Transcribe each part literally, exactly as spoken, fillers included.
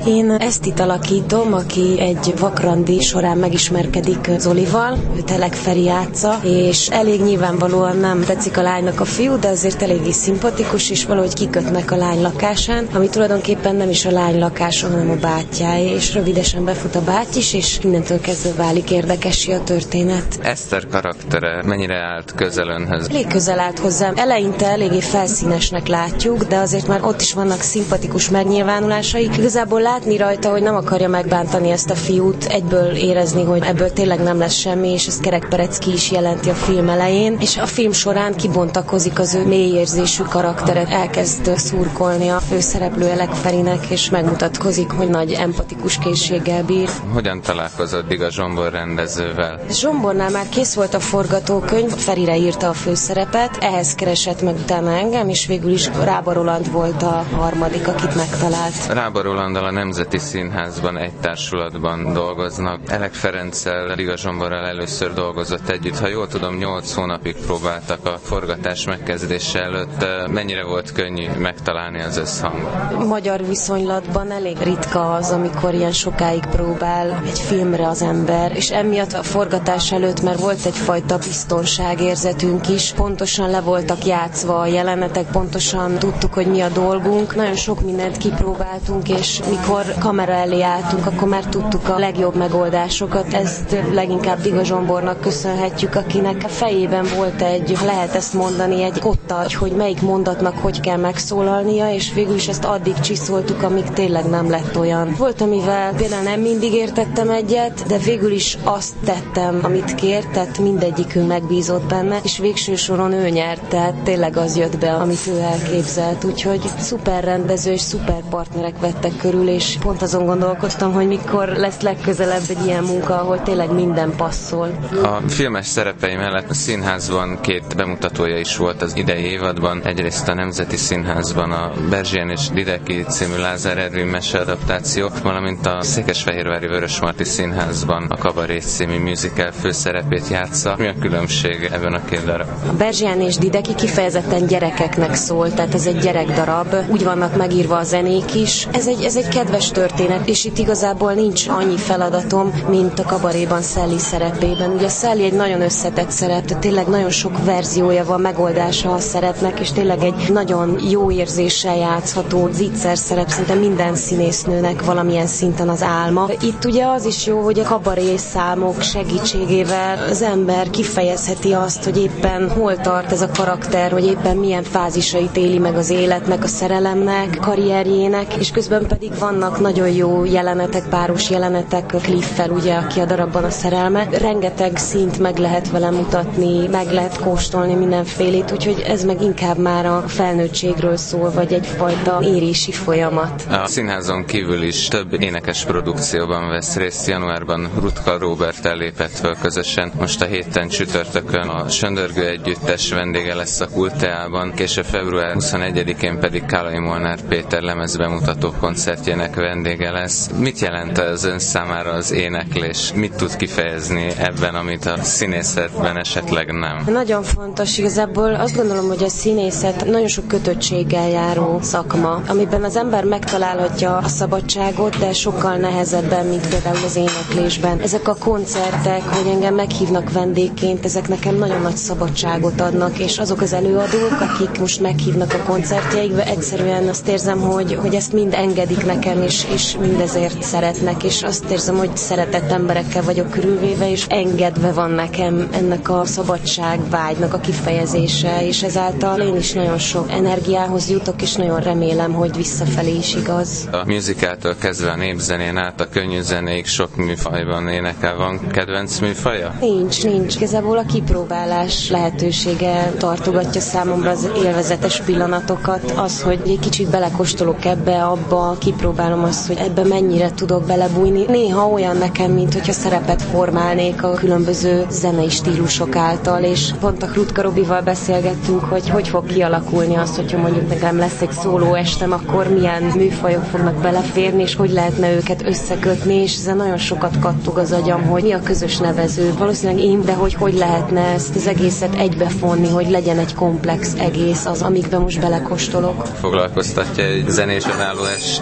Én Esztit alakítom, aki egy vakrandi során megismerkedik Zolival, őt Elek Feri játsza, és elég nyilvánvalóan nem tetszik a lánynak a fiú, de azért eléggé szimpatikus, és valahogy kikötnek a lány lakásán, ami tulajdonképpen nem is a lány lakása, hanem a bátyjáé, és rövidesen befut a báty is, és innentől kezdve válik érdekessé a történet. Eszter karaktere mennyire állt közel önhöz? Elég közel állt hozzám. Eleinte eléggé felszínesnek látjuk, de azért már ott is vannak szimpatikus megnyilvánulásai. Igazából látni rajta, hogy nem akarja megbántani ezt a fiút, egyből érezni, hogy ebből tényleg nem lesz semmi, és ezt Kerek Perecki is jelenti a film elején, és a film során kibontakozik az ő mélyérzésű karakteret, elkezd szurkolni a főszereplő Elek Ferinek, és megmutatkozik, hogy nagy empatikus készséggel bír. Hogyan találkozott a Zsombor rendezővel? Zsombornál már kész volt a forgatókönyv, Ferire írta a főszerepet, ehhez keresett meg utána engem, és végül is Rába Roland volt a harmadik, akit megtalált. Rába Rolanddal a Nemzeti Színházban egy társulatban dolgoznak. Elek Ferenccel, Liga Zsomborral először dolgozott együtt. Ha jól tudom, nyolc hónapig próbáltak a forgatás megkezdése előtt. Mennyire volt könnyű megtalálni az összhangot? Magyar viszonylatban elég ritka az, amikor ilyen sokáig próbál egy filmre az ember, és emiatt a forgatás előtt, mert volt egyfajta biztonságérzetünk is, pontosan le voltak játszva a jelenetek, pontosan tudtuk, hogy mi a dolgunk. Nagyon sok mindent kipróbáltunk, és mikor kamera elé álltunk, akkor már tudtuk a legjobb megoldásokat. Ezt leginkább Liga Zsombornak köszönhetjük, akinek a fejében volt egy, lehet ezt mondani, egy kotta, hogy melyik mondatnak hogy kell megszólalnia, és végül is ezt addig csiszoltuk, amíg tényleg nem lett olyan. Volt, amivel például nem mindig értettem egyet, de végül is azt tettem, amit kért, tehát mindegyikünk megbízott benne, és végső soron ő nyert, tehát tényleg az jött be, amit ő elképzelt. Úgyhogy szuper rendező és szuper partnerek vettek körül, és pont azon gondolkoztam, hogy mikor lesz legközelebb egy ilyen munka, ahol tényleg minden passzol. A filmes szerepei mellett a színházban két bemutatója is volt az idei évadban. Egyrészt a Nemzeti Színházban a Berzsien és Dideki című Lázár Ervin meseadaptáció, valamint a Székesfehérvári Vörösmarty Színházban a Kabaré című musical főszerepét játsza. Mi a különbség ebben a két darab? A Berzsien és Dideki kifejezetten gyerekeknek szól, tehát ez egy gyerekdarab. Úgy vannak megírva a zenék is. Ez egy, ez egy kedves történet, és itt igazából nincs annyi feladatom, mint a Kabaréban Szelli szerepében. Ugye Szelli egy nagyon összetett szerep, tehát tényleg nagyon sok verziója van, megoldása a szerepnek, és tényleg egy nagyon jó érzéssel játszható zicser szerep, szinte minden színésznőnek valamilyen szinten az álma. Itt ugye az is jó, hogy a kabaré számok segítségével az ember kifejezheti azt, hogy éppen hol tart ez a karakter, hogy éppen milyen fázisait éli meg az életnek, a szerelemnek, karrierjének, és közben pedig vannak nagyon jó jelenetek, páros jelenetek, Cliffel, ugye, aki a darabban a szerelme. Rengeteg színt meg lehet vele mutatni, meg lehet kóstolni mindenfélét, úgyhogy ez meg inkább már a felnőttségről szól, vagy egyfajta érési folyamat. A színházon kívül is több énekes produkcióban vesz részt. Januárban Rutka Róberttel lépett föl közösen. Most a héten csütörtökön a Söndörgő Együttes vendége lesz a Kulteában, később február huszonegyedikén pedig Kálai Molnár Péter lemezbemutató koncertjének vendége lesz. Mit jelent az ön számára az éneklés? Mit tud kifejezni ebben, amit a színészetben esetleg nem? Nagyon fontos, igazából azt gondolom, hogy a színészet nagyon sok kötöttséggel járó szakma, amiben az ember megtalálhatja a szabadságot, de sokkal nehezebben, mint például az éneklésben. Ezek a koncertek, hogy engem meghívnak vendégként, ezek nekem nagyon nagy szabadságot adnak, és azok az előadók, akik most meghívnak a koncertjeikbe, egyszerűen azt érzem, hogy, hogy ezt mind engedik nekem, és, és mindezért szeretnek, és azt érzem, hogy szeretett emberekkel vagyok körülvéve, és engedve van nekem ennek a szabadságvágynak a kifejezése, és ezáltal én is nagyon sok energiához jutok, és nagyon remélem, hogy visszafelé is igaz. A musicaltől kezdve a népzenén át a könnyű zenéig sok műfajban énekel. Van kedvenc műfaja? Nincs, nincs. Igazából a kipróbálás lehetősége tartogatja számomra az élvezetes pillanatokat. Az, hogy egy kicsit belekóstolok ebbe, abba, kipróbálom azt, hogy ebbe mennyire tudok belebújni. Néha olyan nekem, mint hogyha szerepet formálnék a különböző zenei stílusok által, és pont a Rutka Robival beszélgettünk, hogy hogy fog kialakulni az, hogyha mondjuk nekem lesz egy szóló estem, akkor milyen műfajok fognak beleférni, és hogy lehetne őket összekötni, és ezen nagyon sokat kattog az agyam, hogy mi a közös nevező. Valószínűleg én, de hogy hogy lehetne ezt az egészet egybefonni, hogy legyen egy komplex egész az, amikbe most belekóstolok. Foglalkoztatja egy zenés önálló est létrehozása?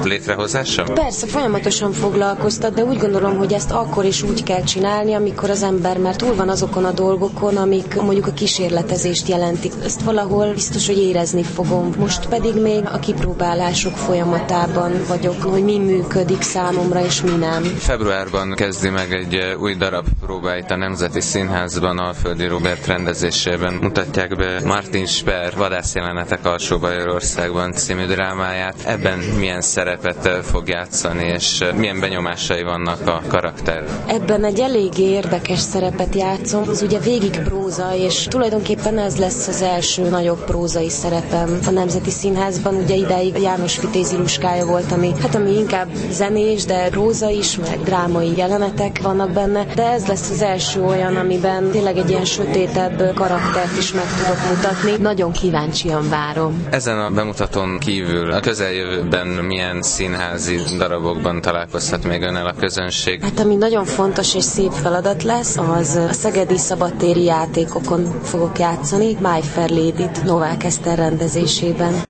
foglalkozása? Persze, folyamatosan foglalkoztat, de úgy gondolom, hogy ezt akkor is úgy kell csinálni, amikor az ember már túl van azokon a dolgokon, amik mondjuk a kísérletezést jelentik. Ezt valahol biztos, hogy érezni fogom. Most pedig még a kipróbálások folyamatában vagyok, hogy mi működik számomra és mi nem. Februárban kezdi meg egy új darab próbáit a Nemzeti Színházban, Alföldi Róbert rendezésében mutatják be Martin Sper Vadászjelenetek Alsó-Bajorországban című drámáját. Ebben milyen szerepet fog játszani, és milyen benyomásai vannak a karakter? Ebben egy eléggé érdekes szerepet játszom. Ez ugye végig próza, és tulajdonképpen ez lesz az első nagyobb prózai szerepem a Nemzeti Színházban. Ugye ideig János Vitéz Iluskája volt, ami, hát ami inkább zenés, de próza is, meg drámai jelenetek vannak benne, de ez lesz az első olyan, amiben tényleg egy ilyen sötétebb karaktert is meg tudok mutatni. Nagyon kíváncsian várom. Ezen a bemutatón kívül a közeljövőben milyen színházi darabokban találkozhat még önnel a közönség? Hát ami nagyon fontos és szép feladat lesz, az a szegedi szabadtéri játékokon fogok játszani, My Fair Lady-t Novák Eszter rendezésében.